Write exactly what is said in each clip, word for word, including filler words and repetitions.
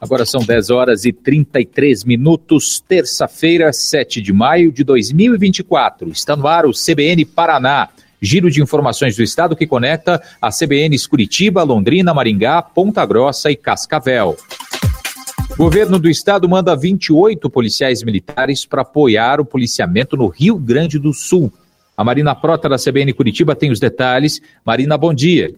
Agora são dez horas e trinta e três minutos, terça-feira, sete de maio de dois mil e vinte e quatro. Está no ar o C B N Paraná, giro de informações do estado que conecta a C B Ns Curitiba, Londrina, Maringá, Ponta Grossa e Cascavel. O governo do estado manda vinte e oito policiais militares para apoiar o policiamento no Rio Grande do Sul. A Marina Prota da C B N Curitiba tem os detalhes. Marina, bom dia.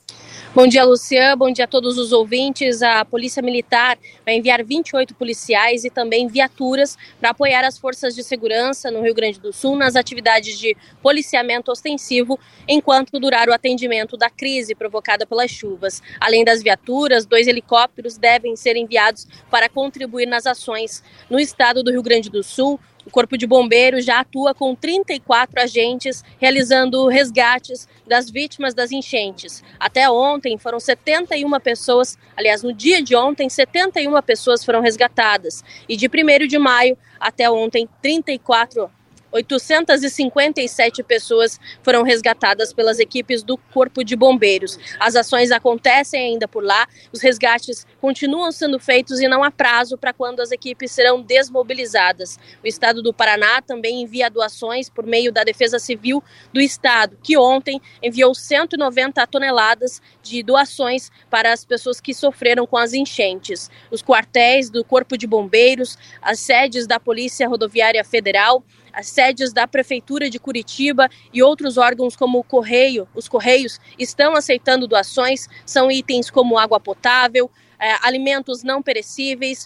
Bom dia, Lucian. Bom dia a todos os ouvintes. A Polícia Militar vai enviar vinte e oito policiais e também viaturas para apoiar as forças de segurança no Rio Grande do Sul nas atividades de policiamento ostensivo enquanto durar o atendimento da crise provocada pelas chuvas. Além das viaturas, dois helicópteros devem ser enviados para contribuir nas ações. No estado do Rio Grande do Sul, o Corpo de Bombeiros já atua com trinta e quatro agentes realizando resgates das vítimas das enchentes. Até ontem foram setenta e uma pessoas, aliás, no dia de ontem, setenta e uma pessoas foram resgatadas. E de primeiro de maio até ontem, trinta e quatro, oitocentas e cinquenta e sete pessoas foram resgatadas pelas equipes do Corpo de Bombeiros. As ações acontecem ainda por lá, os resgates continuam sendo feitos e não há prazo para quando as equipes serão desmobilizadas. O estado do Paraná também envia doações por meio da Defesa Civil do estado, que ontem enviou cento e noventa toneladas de doações para as pessoas que sofreram com as enchentes. Os quartéis do Corpo de Bombeiros, as sedes da Polícia Rodoviária Federal, as sedes da Prefeitura de Curitiba e outros órgãos como o Correio, os Correios, estão aceitando doações. São itens como água potável, é, alimentos não perecíveis,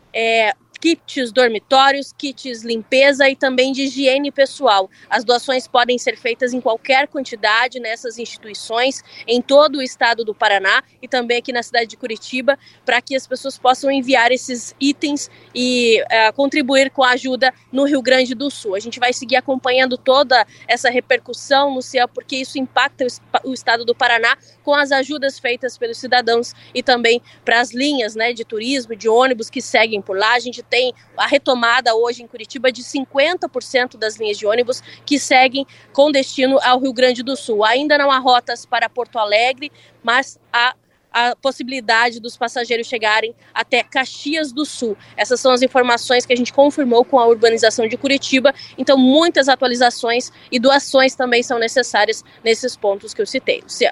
é, kits dormitórios, kits limpeza e também de higiene pessoal. As doações podem ser feitas em qualquer quantidade nessas instituições, em todo o estado do Paraná e também aqui na cidade de Curitiba, para que as pessoas possam enviar esses itens e uh, contribuir com a ajuda no Rio Grande do Sul. A gente vai seguir acompanhando toda essa repercussão no céu, porque isso impacta o, o estado do Paraná com as ajudas feitas pelos cidadãos e também para as linhas, né, de turismo, de ônibus que seguem por lá. A gente tem a retomada hoje em Curitiba de cinquenta por cento das linhas de ônibus que seguem com destino ao Rio Grande do Sul. Ainda não há rotas para Porto Alegre, mas há a possibilidade dos passageiros chegarem até Caxias do Sul. Essas são as informações que a gente confirmou com a urbanização de Curitiba. Então, muitas atualizações e doações também são necessárias nesses pontos que eu citei. Luciano.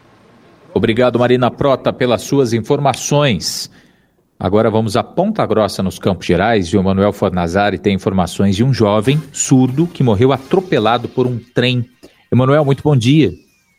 Obrigado, Marina Prota, pelas suas informações. Agora vamos a Ponta Grossa, nos Campos Gerais, e o Emanuel Fornazari tem informações de um jovem surdo que morreu atropelado por um trem. Emanuel, muito bom dia.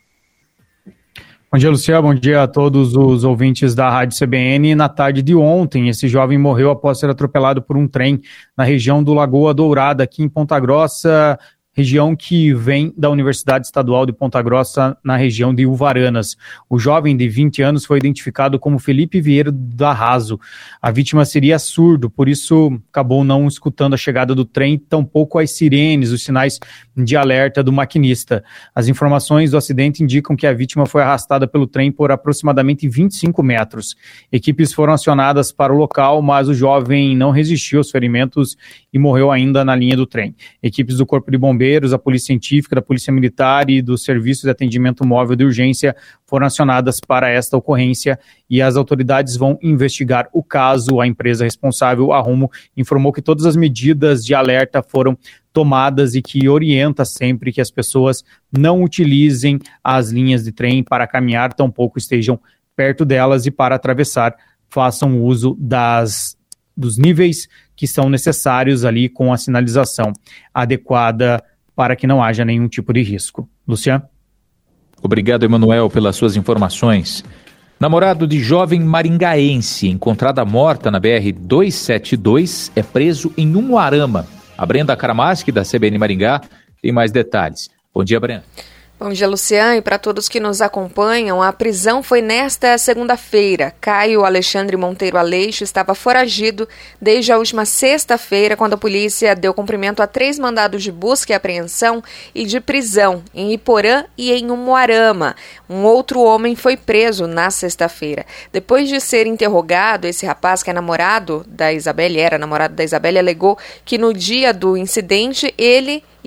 Bom dia, Luciano. Bom dia a todos os ouvintes da Rádio C B N. Na tarde de ontem, esse jovem morreu após ser atropelado por um trem na região do Lagoa Dourada, aqui em Ponta Grossa, região que vem da Universidade Estadual de Ponta Grossa, na região de Uvaranas. O jovem de vinte anos foi identificado como Felipe Vieira Darrazo. A vítima seria surdo, por isso acabou não escutando a chegada do trem, tampouco as sirenes, os sinais de alerta do maquinista. As informações do acidente indicam que a vítima foi arrastada pelo trem por aproximadamente vinte e cinco metros. Equipes foram acionadas para o local, mas o jovem não resistiu aos ferimentos e morreu ainda na linha do trem. Equipes do Corpo de Bombeiros, a Polícia Científica, da Polícia Militar e do Serviço de Atendimento Móvel de Urgência foram acionadas para esta ocorrência e as autoridades vão investigar o caso. A empresa responsável, a Rumo, informou que todas as medidas de alerta foram tomadas e que orienta sempre que as pessoas não utilizem as linhas de trem para caminhar, tampouco estejam perto delas e para atravessar, façam uso das, dos níveis que são necessários ali com a sinalização adequada para que não haja nenhum tipo de risco. Luciano? Obrigado, Emanuel, pelas suas informações. Namorado de jovem maringaense encontrada morta na B R duzentos e setenta e dois é preso em Umuarama. A Brenda Karamaski, da C B N Maringá, tem mais detalhes. Bom dia, Brenda. Bom dia, Luciano, e para todos que nos acompanham, a prisão foi nesta segunda-feira. Caio Alexandre Monteiro Aleixo estava foragido desde a última sexta-feira, quando a polícia deu cumprimento a três mandados de busca e apreensão e de prisão em Iporã e em Umuarama. Um outro homem foi preso na sexta-feira. Depois de ser interrogado, esse rapaz, que é namorado da Isabelle, era namorado da Isabelle, alegou que no dia do incidente ele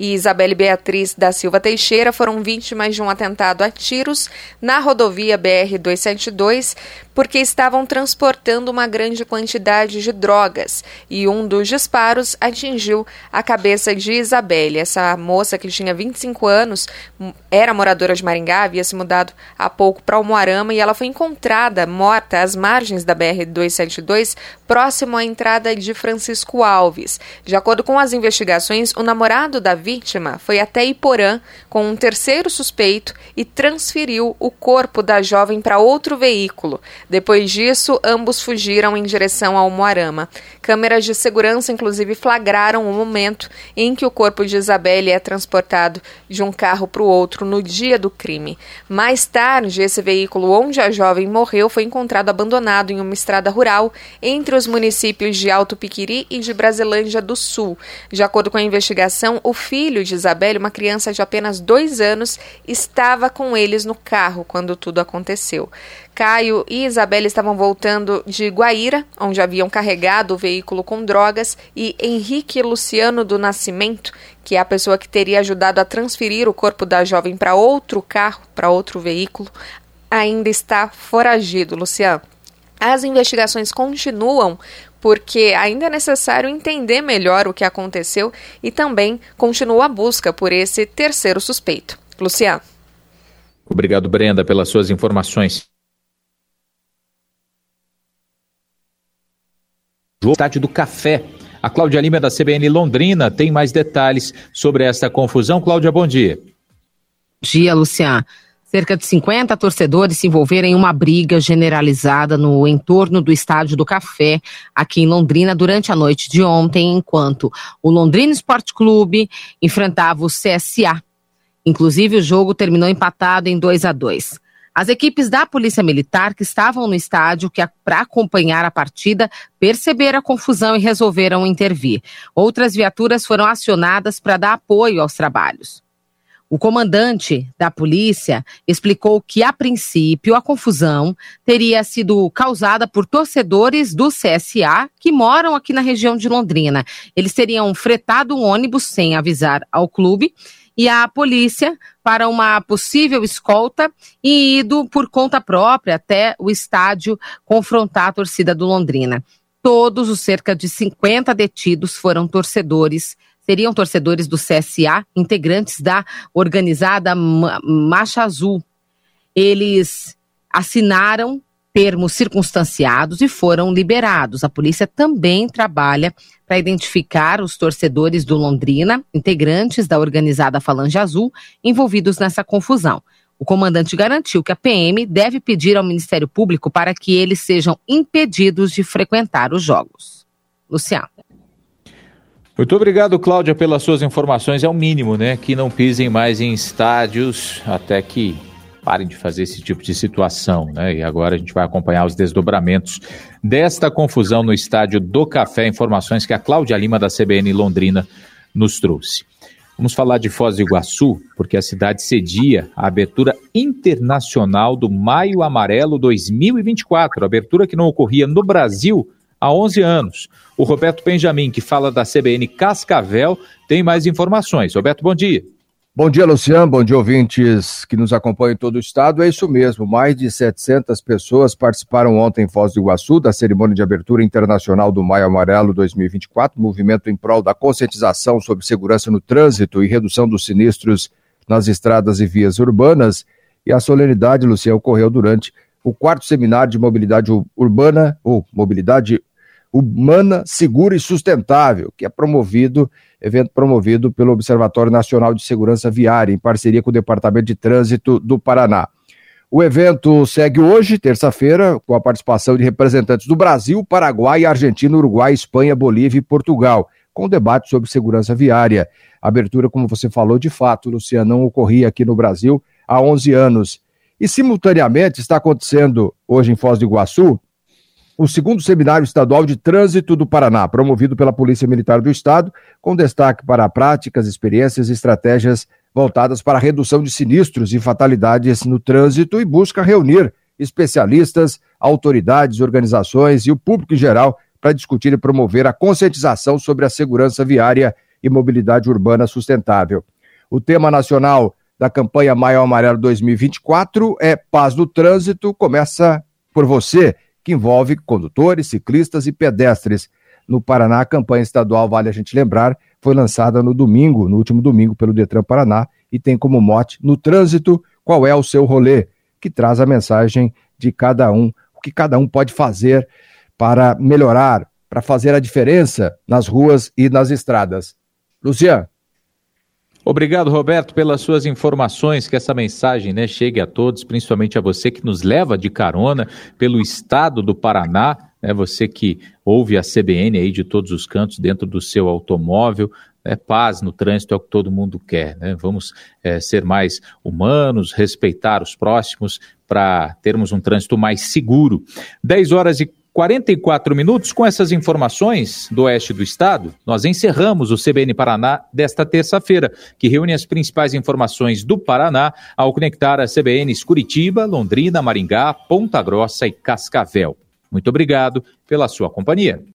e Isabelle Beatriz da Silva Teixeira foram vítimas de um atentado a tiros na rodovia B R duzentos e setenta e dois porque estavam transportando uma grande quantidade de drogas e um dos disparos atingiu a cabeça de Isabelle. Essa moça, que tinha vinte e cinco anos, era moradora de Maringá, havia se mudado há pouco para Umuarama e ela foi encontrada morta às margens da B R duzentos e setenta e dois, próximo à entrada de Francisco Alves. De acordo com as investigações, o namorado da vítima foi até Iporã com um terceiro suspeito e transferiu o corpo da jovem para outro veículo. Depois disso, ambos fugiram em direção ao Umuarama. Câmeras de segurança, inclusive, flagraram o momento em que o corpo de Isabelle é transportado de um carro para o outro no dia do crime. Mais tarde, esse veículo onde a jovem morreu foi encontrado abandonado em uma estrada rural entre os municípios de Alto Piquiri e de Brasilândia do Sul. De acordo com a investigação, o filho de Isabelle, uma criança de apenas dois anos, estava com eles no carro quando tudo aconteceu. Caio e Isabelle estavam voltando de Guaíra, onde haviam carregado o veículo com drogas, e Henrique Luciano do Nascimento, que é a pessoa que teria ajudado a transferir o corpo da jovem para outro carro, para outro veículo, ainda está foragido. Luciano, as investigações continuam porque ainda é necessário entender melhor o que aconteceu e também continua a busca por esse terceiro suspeito. Luciano. Obrigado, Brenda, pelas suas informações. Estádio do Café. A Cláudia Lima da C B N Londrina tem mais detalhes sobre essa confusão. Cláudia, bom dia. Bom dia, Luciano. Cerca de cinquenta torcedores se envolveram em uma briga generalizada no entorno do Estádio do Café, aqui em Londrina, durante a noite de ontem, enquanto o Londrina Esporte Clube enfrentava o C S A. Inclusive, o jogo terminou empatado em dois a dois. As equipes da Polícia Militar que estavam no estádio para acompanhar a partida perceberam a confusão e resolveram intervir. Outras viaturas foram acionadas para dar apoio aos trabalhos. O comandante da polícia explicou que, a princípio, a confusão teria sido causada por torcedores do C S A que moram aqui na região de Londrina. Eles teriam fretado um ônibus sem avisar ao clube e a polícia para uma possível escolta e ido por conta própria até o estádio confrontar a torcida do Londrina. Todos os cerca de cinquenta detidos foram torcedores, seriam torcedores do C S A, integrantes da organizada Marcha Azul. Eles assinaram termos circunstanciados e foram liberados. A polícia também trabalha para identificar os torcedores do Londrina, integrantes da organizada Falange Azul, envolvidos nessa confusão. O comandante garantiu que a P M deve pedir ao Ministério Público para que eles sejam impedidos de frequentar os jogos. Luciano. Muito obrigado, Cláudia, pelas suas informações. É o mínimo, né? Que não pisem mais em estádios até que parem de fazer esse tipo de situação, né? E agora a gente vai acompanhar os desdobramentos desta confusão no Estádio do Café, informações que a Cláudia Lima da C B N Londrina nos trouxe. Vamos falar de Foz do Iguaçu, porque a cidade cedia a abertura internacional do Maio Amarelo dois mil e vinte e quatro, abertura que não ocorria no Brasil há onze anos. O Roberto Benjamin, que fala da C B N Cascavel, tem mais informações. Roberto, bom dia. Bom dia, Luciano, bom dia, ouvintes que nos acompanham em todo o estado. É isso mesmo, mais de setecentas pessoas participaram ontem em Foz do Iguaçu da cerimônia de abertura internacional do Maio Amarelo dois mil e vinte e quatro, movimento em prol da conscientização sobre segurança no trânsito e redução dos sinistros nas estradas e vias urbanas. E a solenidade, Luciano, ocorreu durante o quarto seminário de mobilidade urbana, ou mobilidade humana, segura e sustentável, que é promovido, evento promovido pelo Observatório Nacional de Segurança Viária, em parceria com o Departamento de Trânsito do Paraná. O evento segue hoje, terça-feira, com a participação de representantes do Brasil, Paraguai, Argentina, Uruguai, Espanha, Bolívia e Portugal, com debate sobre segurança viária. A abertura, como você falou, de fato, Luciano, não ocorria aqui no Brasil há onze anos. E, simultaneamente, está acontecendo hoje em Foz do Iguaçu o segundo Seminário Estadual de Trânsito do Paraná, promovido pela Polícia Militar do Estado, com destaque para práticas, experiências e estratégias voltadas para a redução de sinistros e fatalidades no trânsito e busca reunir especialistas, autoridades, organizações e o público em geral para discutir e promover a conscientização sobre a segurança viária e mobilidade urbana sustentável. O tema nacional da campanha Maio Amarelo dois mil e vinte e quatro é Paz no Trânsito, começa por você, que envolve condutores, ciclistas e pedestres. No Paraná, a campanha estadual, vale a gente lembrar, foi lançada no domingo, no último domingo, pelo Detran Paraná, e tem como mote, no trânsito, qual é o seu rolê? Que traz a mensagem de cada um, o que cada um pode fazer para melhorar, para fazer a diferença nas ruas e nas estradas. Luciano. Obrigado, Roberto, pelas suas informações, que essa mensagem, né, chegue a todos, principalmente a você que nos leva de carona pelo estado do Paraná, né, você que ouve a C B N aí de todos os cantos dentro do seu automóvel. É, paz no trânsito é o que todo mundo quer, né? Vamos é, ser mais humanos, respeitar os próximos para termos um trânsito mais seguro. dez horas e quarenta e quatro minutos, com essas informações do oeste do estado, nós encerramos o C B N Paraná desta terça-feira, que reúne as principais informações do Paraná ao conectar a C B Ns Curitiba, Londrina, Maringá, Ponta Grossa e Cascavel. Muito obrigado pela sua companhia.